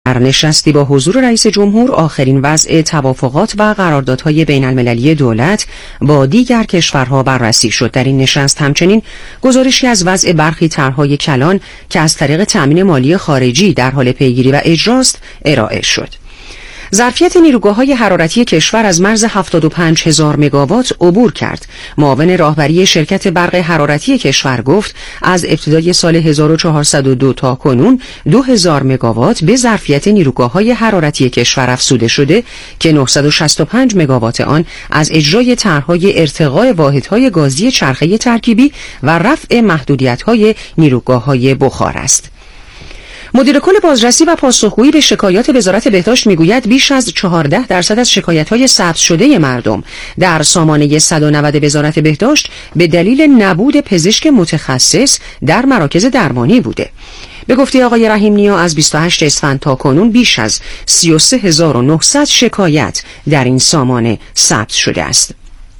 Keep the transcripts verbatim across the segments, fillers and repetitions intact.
در نشستی با حضور رئیس جمهور آخرین وضع توافقات و قراردادهای بین المللی دولت با دیگر کشورها بررسی شد. در این نشست همچنین گزارشی از وضع برخی طرحهای کلان که از طریق تأمین مالی خارجی در حال پیگیری و اجراست ارائه شد. ظرفیت نیروگاه‌های حرارتی کشور از مرز هفتاد و پنج هزار مگاوات عبور کرد. معاون راهبری شرکت برق حرارتی کشور گفت از ابتدای سال هزار و چهارصد و دو تا کنون دو هزار مگاوات به ظرفیت نیروگاه‌های حرارتی کشور افزوده شده که نهصد و شصت و پنج مگاوات آن از اجرای طرح‌های ارتقاء واحدهای گازی چرخه ترکیبی و رفع محدودیت‌های نیروگاه‌های بخار است. مدیر کل بازرسی و پاسخگویی به شکایات وزارت بهداشت میگوید بیش از چهارده درصد از شکایت‌های ثبت شده مردم در سامانه صد و نود وزارت بهداشت به دلیل نبود پزشک متخصص در مراکز درمانی بوده. به گفته آقای رحیم نیا از بیست و هشت اسفند تا کنون بیش از سی و سه هزار و نهصد شکایت در این سامانه ثبت شده است.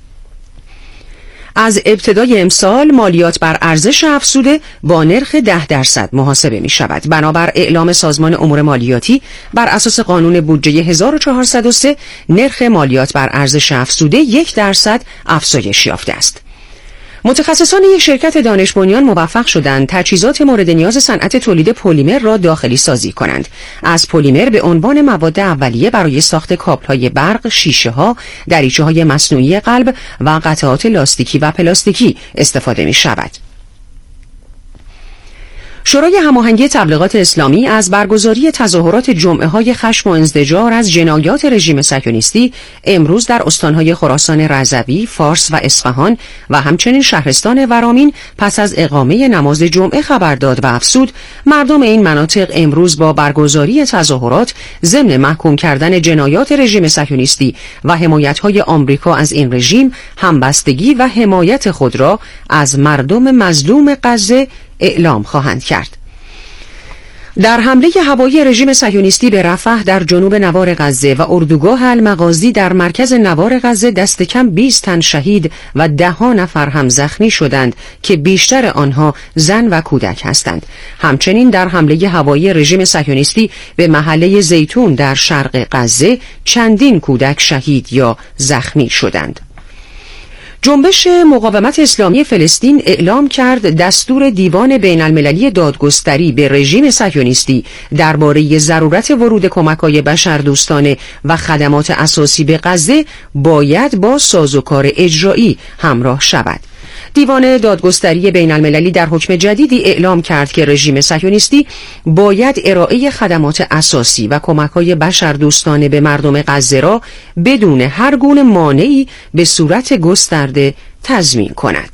از ابتدای امسال مالیات بر ارزش افزوده با نرخ ده درصد محاسبه می شود. بنابر اعلام سازمان امور مالیاتی بر اساس قانون بودجه هزار و چهارصد و سه نرخ مالیات بر ارزش افزوده یک درصد افزایش یافته است. متخصصان یک شرکت دانش بنیان موفق شدند تجهیزات مورد نیاز صنعت تولید پلیمر را داخلی سازی کنند. از پلیمر به عنوان مواد اولیه برای ساخت کابل‌های برق، شیشه‌ها، دریچه‌های مصنوعی قلب و قطعات لاستیکی و پلاستیکی استفاده می‌شود. شورای هماهنگی تبلیغات اسلامی از برگزاری تظاهرات جمعه‌های خشم و ازدجار از جنایات رژیم صهیونیستی امروز در استان‌های خراسان رضوی، فارس و اصفهان و همچنین شهرستان ورامین پس از اقامه نماز جمعه خبر داد و افزود مردم این مناطق امروز با برگزاری تظاهرات ضمن محکوم کردن جنایات رژیم صهیونیستی و حمایت‌های آمریکا از این رژیم همبستگی و حمایت خود را از مردم مظلوم غزه اعلام خواهند کرد. در حمله هوایی رژیم صهیونیستی به رفح در جنوب نوار غزه و اردوگاه المغازی در مرکز نوار غزه دست کم بیست تن شهید و ده ها نفر هم زخمی شدند که بیشتر آنها زن و کودک هستند. همچنین در حمله هوایی رژیم صهیونیستی به محله زیتون در شرق غزه چندین کودک شهید یا زخمی شدند. جنبش مقاومت اسلامی فلسطین اعلام کرد دستور دیوان بین المللی دادگستری به رژیم صهیونیستی درباره ضرورت ورود کمک‌های بشردوستانه و خدمات اساسی به غزه باید با سازوکار اجرایی همراه شود. دیوان دادگستری بین المللی در حکم جدیدی اعلام کرد که رژیم صهیونیستی باید ارائه خدمات اساسی و کمک‌های بشردوستانه به مردم غزه را بدون هر گونه مانعی به صورت گسترده تضمین کند.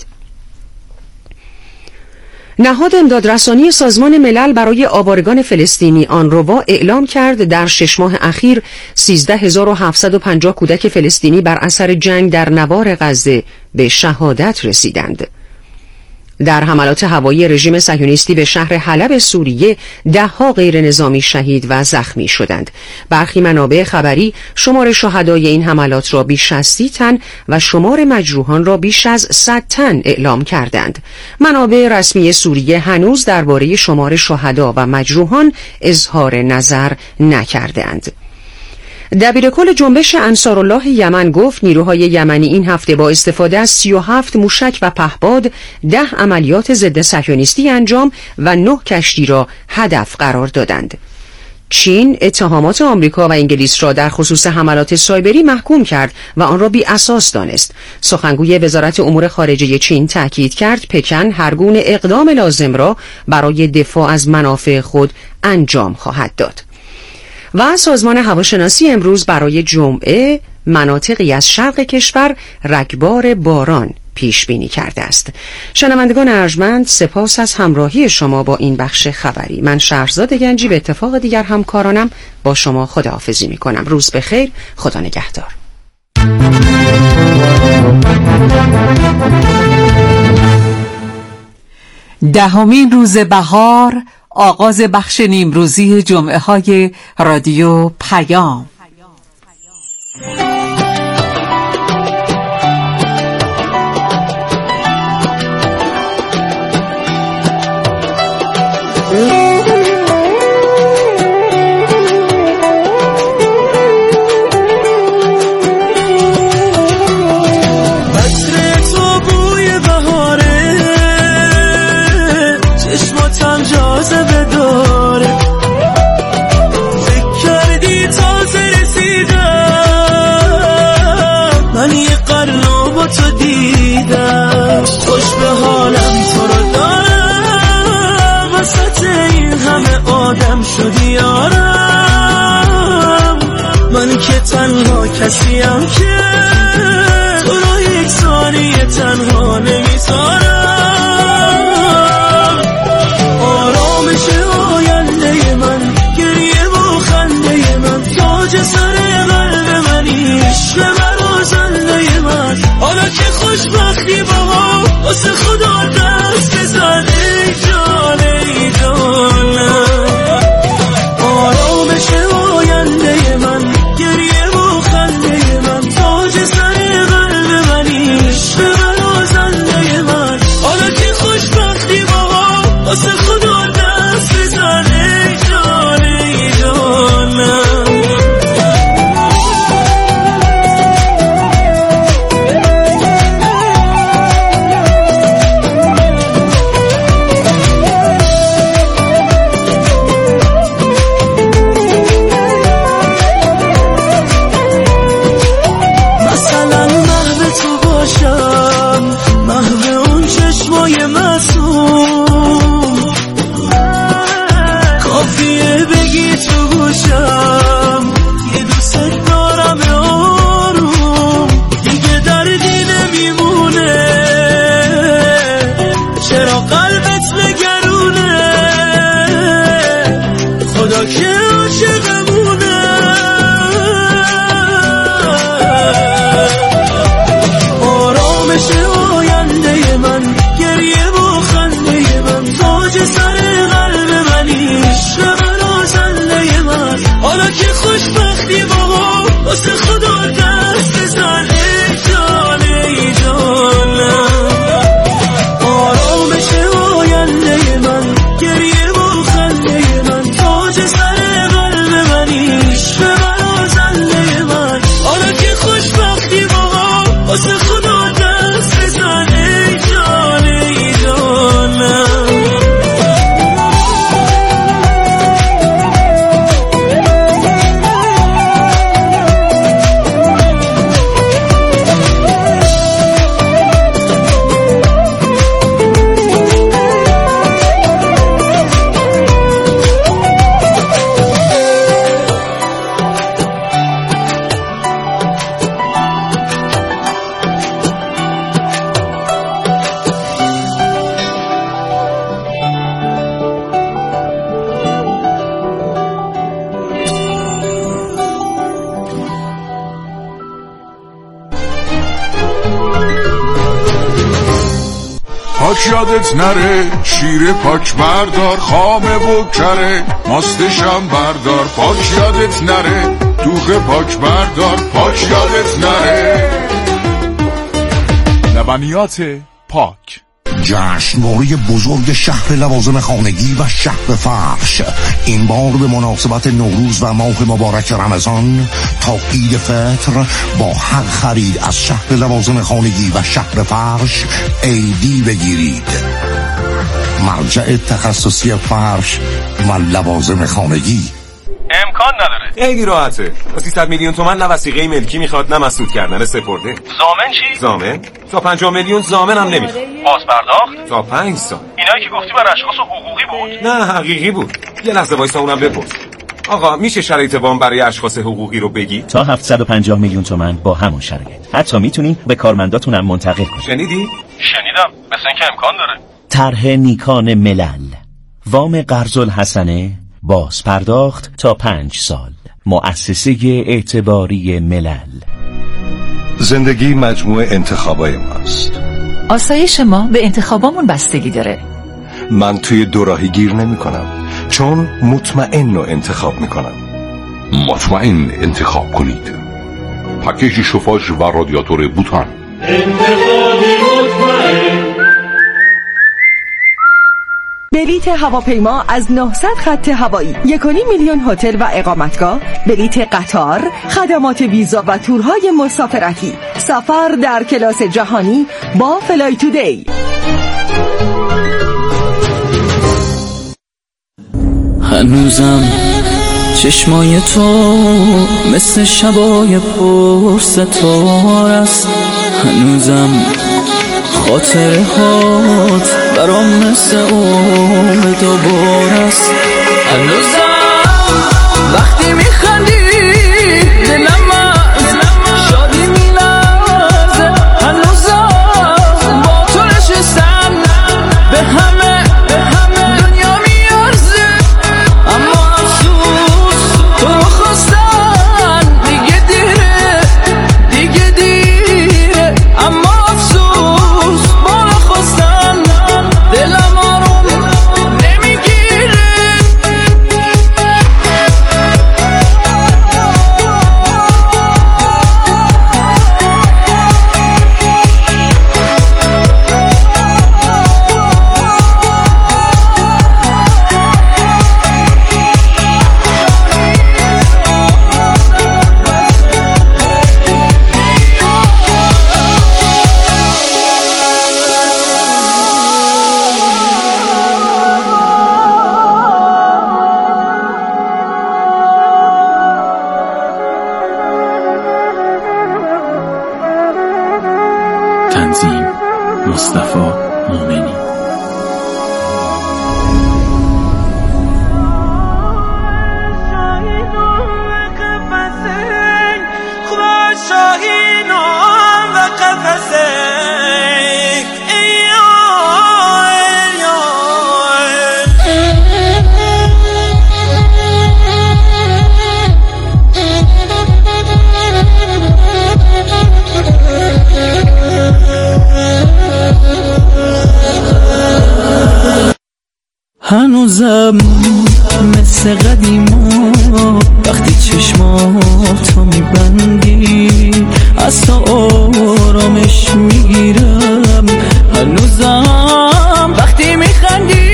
نهاد امدادرسانی سازمان ملل برای آوارگان فلسطینی آنروا اعلام کرد در شش ماه اخیر سیزده هزار و هفتصد و پنجاه کودک فلسطینی بر اثر جنگ در نوار غزه به شهادت رسیدند. در حملات هوایی رژیم صهیونیستی به شهر حلب سوریه ده ها غیر نظامی شهید و زخمی شدند. برخی منابع خبری شمار شهدای این حملات را بیش از سی تن و شمار مجروحان را بیش از صد تن اعلام کردند. منابع رسمی سوریه هنوز درباره شمار شهدا و مجروحان اظهار نظر نکردند. دبیرکل جنبش انصارالله یمن گفت نیروهای یمنی این هفته با استفاده از سی و هفت موشک و پهپاد ده عملیات ضد صهیونیستی انجام و نه کشتی را هدف قرار دادند. چین اتهامات آمریکا و انگلیس را در خصوص حملات سایبری محکوم کرد و آن را بی اساس دانست. سخنگوی وزارت امور خارجه چین تاکید کرد پکن هر گونه اقدام لازم را برای دفاع از منافع خود انجام خواهد داد. و سازمان هواشناسی امروز برای جمعه مناطقی از شرق کشور رگبار باران پیش بینی کرده است. شنوندگان ارجمند، سپاس از همراهی شما با این بخش خبری. من شهرزاد گنجی به اتفاق دیگر همکارانم با شما خداحافظی می کنم. روز بخیر، خدا نگهدار. دهمین روز بهار، آغاز بخش نیمروزی جمعه های رادیو پیام. کسیم که تو رو یک ثانیه تنها نمیذارم. آرامش آینده من، گریه و خنده من، تاج سر قلب منی، عشق برازنده من. حالا که خوشبختی بابا واسه خدا دست بزن ای جان ای جانم. آرامش آینده من، گریه و خنده من، تاج سر قلب منی، عشق برازنده من. حالا که خوشبختی بابا واسه خدا دست بزن ای جان ای جانم. پاک یادت نره شیر پاک بردار، خامه و کره ماستشم بردار. پاک یادت نره دوغ پاک بردار، پاک یادت نره. لبنیات پاک. جشنواره بزرگ شهر لوازم خانگی و شهر فرش این بار به مناسبت نوروز و ماه مبارک رمضان تا عید فطر با هر خرید از شهر لوازم خانگی و شهر فرش عیدی بگیرید. مرجع تخصصی فرش و لوازم خانگی. امکان نداره. خیلی راحته. با سیصد میلیون تومان نه وثیقه ملکی میخواد نه مسدود کردن سپرده. زامن چی؟ زامن؟ تا پنجاه میلیون زامن هم نمیخواد. باز پرداخت؟ تا پنج سال. اینایی که گفتی بر اشخاص حقوقی بود؟ نه حقیقی بود. یه لحظه وایسا اونم بپرس. آقا میشه شرایط وام برای اشخاص حقوقی رو بگی؟ تا هفتصد و پنجاه میلیون تومان با همون شرایط. حتی میتونین به کارمنداتونم منتقل کنید. شنیدی؟ شنیدم. مثل اینکه امکان داره. طرح نیکان ملل. وام قرض الحسنه باز پرداخت تا پنج سال. مؤسسه اعتباری ملل. زندگی مجموعه انتخابای ماست. آسایش ما به انتخابامون بستگی داره. من توی دوراهی گیر نمی کنم چون مطمئن رو انتخاب می کنم. مطمئن انتخاب کنید. پکیج شوفاژ و رادیاتور بوتان. انتخابی مطمئن. بلیت هواپیما از نهصد خط هوایی، یک و نیم میلیون هتل و اقامتگاه، بلیت قطار، خدمات ویزا و تورهای مسافرتی، سفر در کلاس جهانی با فلای تودی. هنوزم چشمای تو مثل شبای پرستار است، هنوزم خاطره هات برام مثل عمر دوبار است، هنوزم وقتی میخندی دلم از مصطفی مومنی. هنوزم مثل قدیما وقتی چشماتو میبندی از تو آرامش میگیرم. هنوزم وقتی میخندی،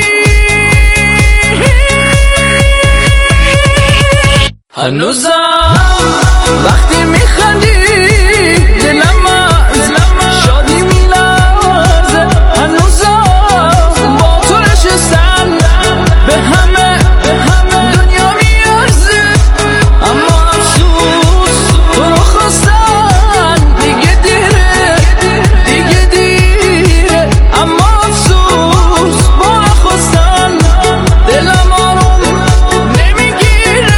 هنوزم وقتی میخندی دلم از شادی میلرزه. هنوزم با تو نشستم به همه به همه دنیا میارزه، اما افسوس تو رو خواستن دیگه دیره دیگه دیره. اما افسوس با رو خواستن دلم آروم نمیگیره.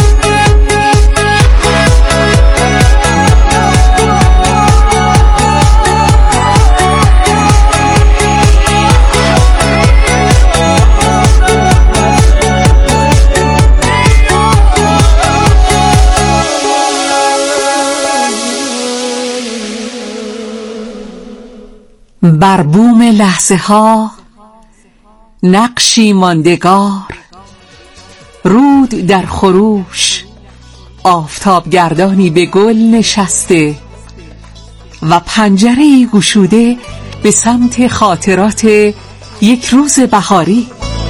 بر بوم لحظه ها نقشی ماندگار، رود در خروش آفتاب گردانی به گل نشسته و پنجره‌ای گشوده به سمت خاطرات یک روز بهاری.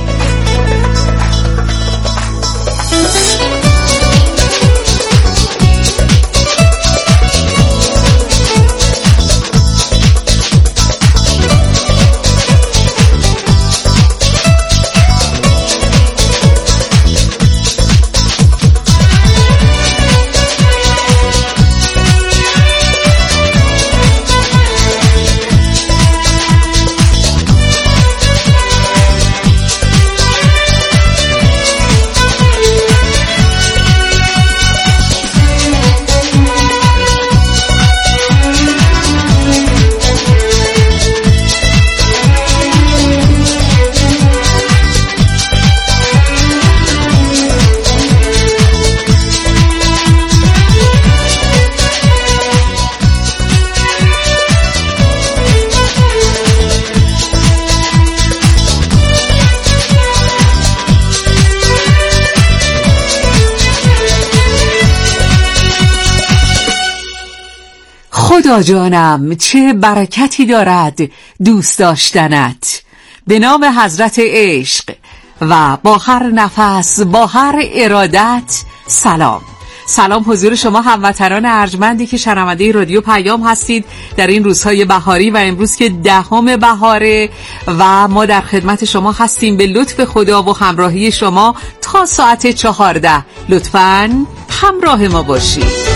خدا جانم چه برکتی دارد دوست داشتنت. به نام حضرت عشق و با هر نفس با هر ارادت سلام. سلام حضور شما هموطنان ارجمندی که شنونده رادیو پیام هستید در این روزهای بهاری و امروز که دهم بهاره و ما در خدمت شما هستیم به لطف خدا و همراهی شما تا ساعت چهارده. لطفاً همراه ما باشید.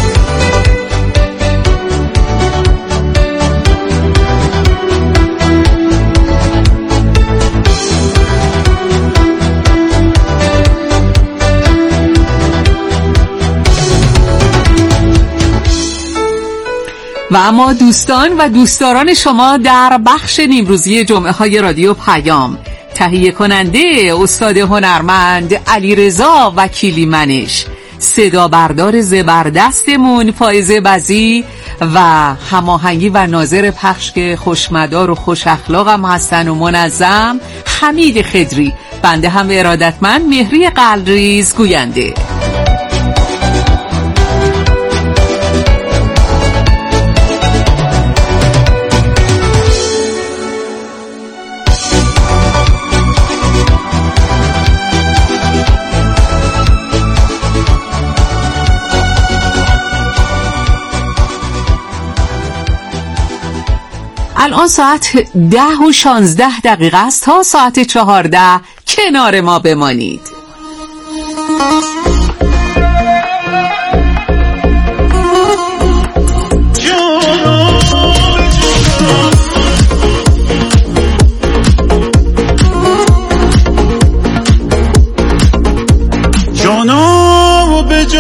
و اما دوستان و دوستداران شما در بخش نیمروزی جمعه های رادیو پیام، تهیه کننده استاد هنرمند علیرضا وکیلی منش، صدا بردار زبردستمون فائزه بزی و هماهنگی و ناظر پخش که خوشمدار و خوش اخلاقم هستن و منظم حمید خضری، بنده هم ارادتمند مهری قلریز گوینده. الان ساعت ده و شانزده دقیقه است. تا ساعت چهارده کنار ما بمانید.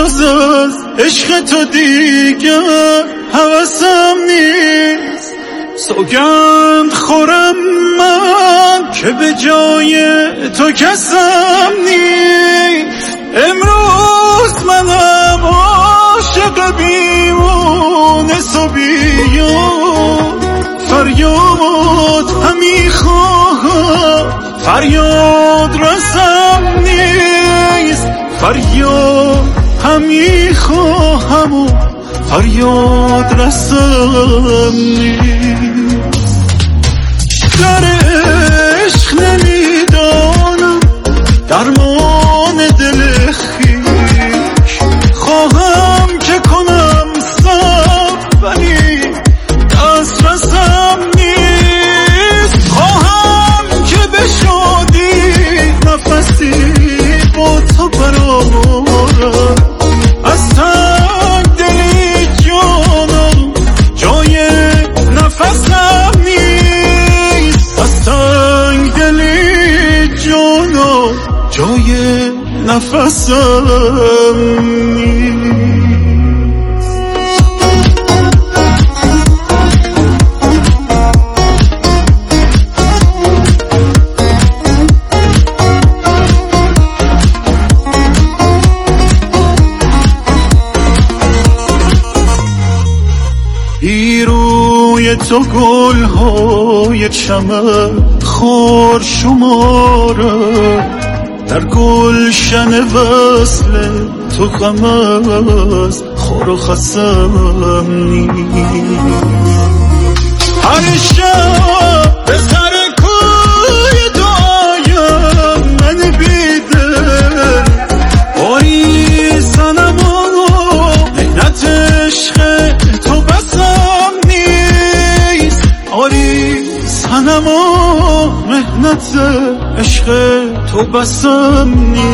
جز از عشق تو دیگه هوسم نیست. سوگند خورم من که به جای تو کسم نیست. امروز منم عاشق بیمونه صبیان، فریاد همی خواهم فریاد رسم نیست. فریاد همی خواهم و فریاد رسم نیست. در عشق نمیدانم درمان دل خویش، خواهم که کنم صبر ولی دست رسم نیست. خواهم که به شادی نفسی با تو برآورم، از تنگ دلی جانم جای نفسم نیست. از تنگ دلی جانم جای نفسم نیست. روی تو گل‌های چمن خار شماره، در گلشن وصل تو غم از خار و خسم نیست. هر شب به سر کوی تو آیم من بیدل، باری صنمانو مهنت عشق تو بسم نیست. آری صنما مهنت عشق تو بسم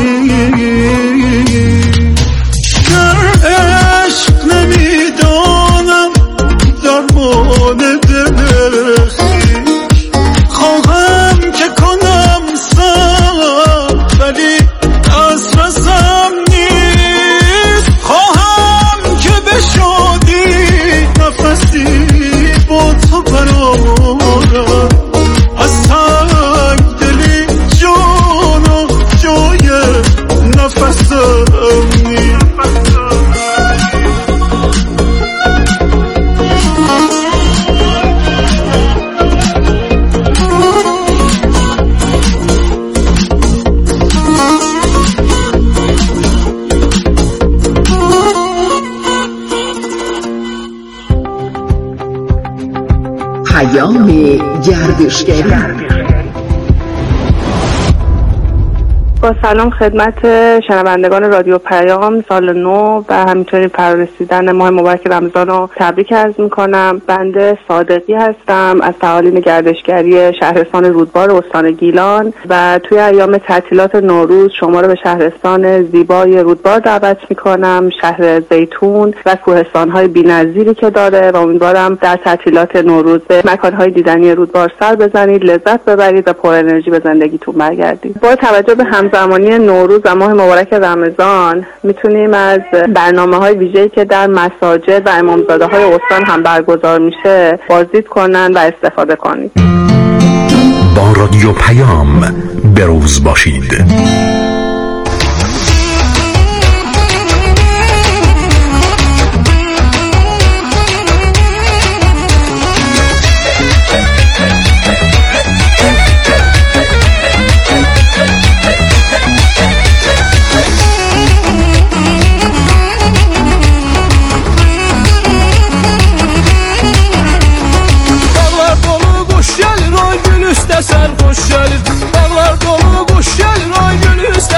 نیست. در عشق نمیدانم درمان دل خویش، خواهم که کنم صبر ولی دست رسم نیست. خواهم که به شادی نفسی با تو برآورم، از تنگ دلی جانم جای نفسم نیست. پیام گردشگر. با سلام خدمت شنوندگان رادیو پیام، سال نو و همینطوری فرارسیدن ماه مبارک رمضان رو تبریک عرض میکنم. بنده صادقی هستم از فعالین گردشگری شهرستان رودبار استان گیلان و توی ایام تعطیلات نوروز شما رو به شهرستان زیبای رودبار دعوت میکنم، شهر زیتون و کوهستان‌های بی‌نظیری که داره و امیدوارم در تعطیلات نوروز به مکان‌های دیدنی رودبار سر بزنید، لذت ببرید و پر انرژی به زندگیتون برگردید. با توجه به همزمانی نوروز و ماه مبارک رمضان میتونیم از برنامه‌های ویژه‌ای که در مساجد و امامزاده‌های استان هم برگزار میشه بازدید کنن و استفاده کنید. با رادیو پیام بروز باشید. Sen hoş geldin. Dağlar dolu kuş gelir, ay gün üstə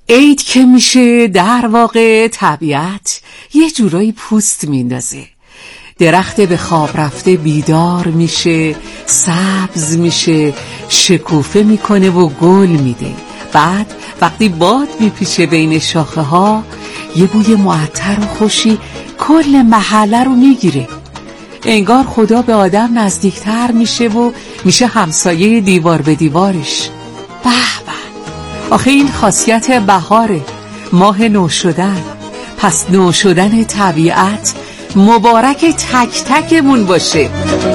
عید که میشه در واقع طبیعت یه جورایی پوست میندازه. درخت به خواب رفته بیدار میشه، سبز میشه، شکوفه میکنه و گل میده. بعد وقتی باد میپیچه بین شاخه ها یه بوی معطر و خوشی کل محله رو میگیره. انگار خدا به آدم نزدیکتر میشه و میشه همسایه دیوار به دیوارش. به به، آخه این خاصیت بهاره، ماه نو شدن. پس نو شدن طبیعت مبارک تک تکمون باشه.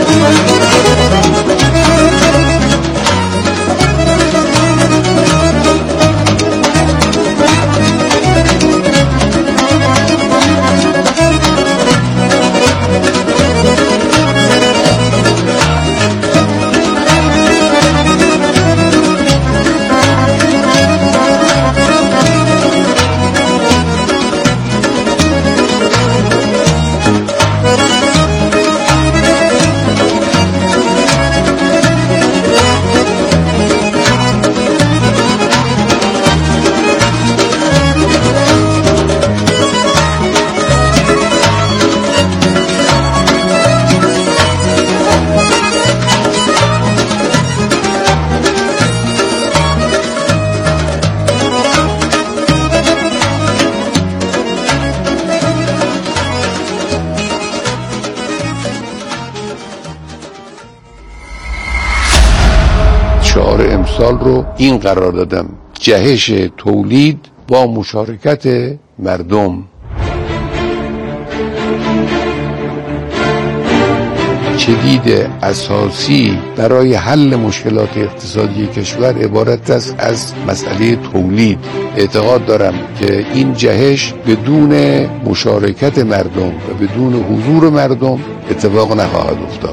شعار امسال رو این قرار دادم: جهش تولید با مشارکت مردم. کلید اساسی برای حل مشکلات اقتصادی کشور عبارت است از مسئله تولید. اعتقاد دارم که این جهش بدون مشارکت مردم و بدون حضور مردم اتفاق نخواهد افتاد.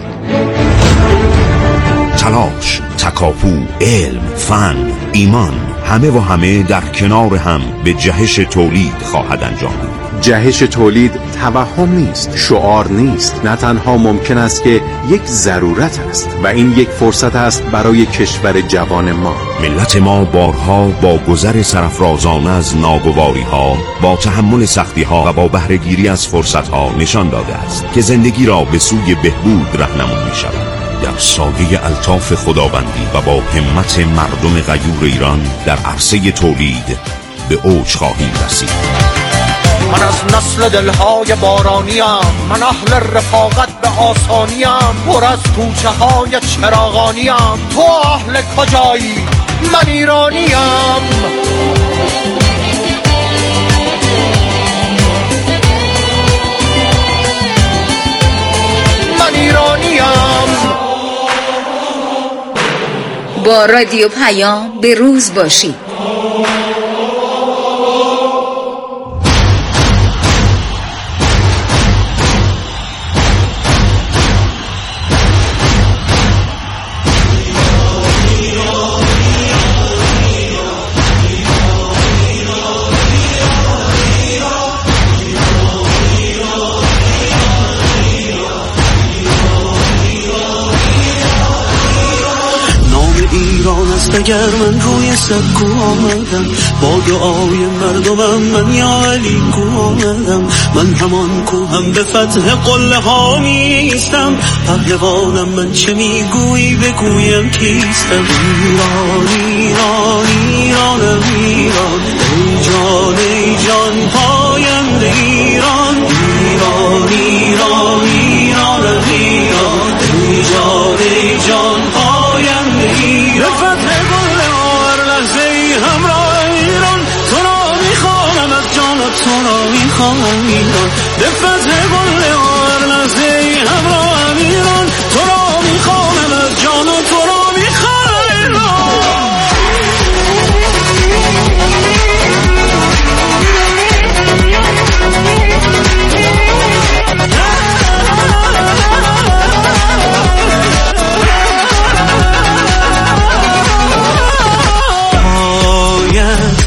تلاش، تکاپو، علم، فن، ایمان، همه و همه در کنار هم به جهش تولید خواهد انجامید. جهش تولید توهم نیست، شعار نیست، نه تنها ممکن است که یک ضرورت است و این یک فرصت است برای کشور جوان ما. ملت ما بارها با گذر سرافرازانه از ناگواری ها، با تحمل سختی ها و با بهره گیری از فرصت ها نشان داده است که زندگی را به سوی بهبود راهنمایی می شود. در سایه الطاف خداوندی و با همت مردم غیور ایران در عرصه تولید به اوج خواهیم رسید. من از نسل دلهای بارانیم، من اهل رفاقت به آسانیم، پر از کوچه های چراغانیم. تو اهل کجایی؟ من ایرانیم. من ایرانیم. با رادیو پیام به روز باشید. اگر من روی سکو آمدم، با دعای مردمم من یا علی کو آمدم. من همان کو هم به فتح قله ها میستم، پهلوانم من چه میگویی بگویم کیستم. ایران ایران ایرانم ایران، ای جان ای جان پاینده ایران. ایران ایران ایرانم ایران، ای جان ای جان پاینده ایران. تو را میخواهم ایران، به فتح قله هر لحظه ای همراهم ایران. تو را میخواهم از جان و تو را میخواهم ایران. باید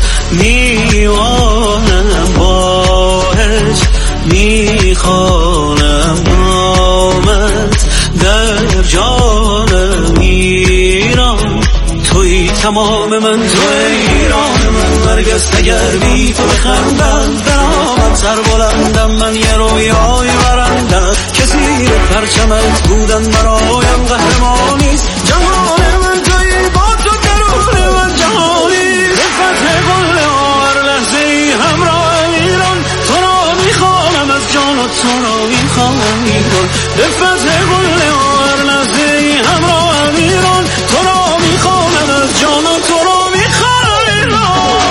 میوانم باهش میخوانم نامت در جانم ایران. توی تمام من، توی ایران من، مرگست مگر بی تو بخندم درآمد سر بلندم من یه رویای برندم که زیر پرچمت بودن برایم قهرمانیست جهان من توی با تو درون من جهانی به فتح قله هر لحظه ای همراه ایران تو را میخوانم از جان و تو را میخوانم ایران به فتح قله هر لحظه ای همراه ایران تو را میخوانم از جان و تو را میخوانم ایران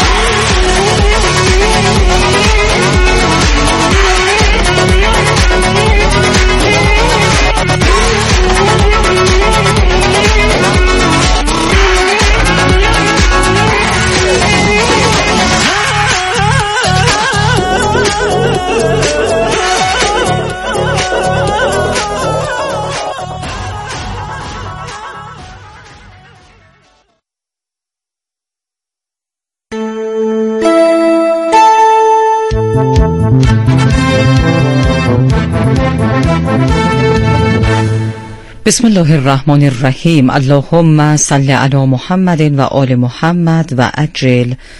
بسم الله الرحمن الرحیم. اللهم صل علی محمد و آل محمد و عجل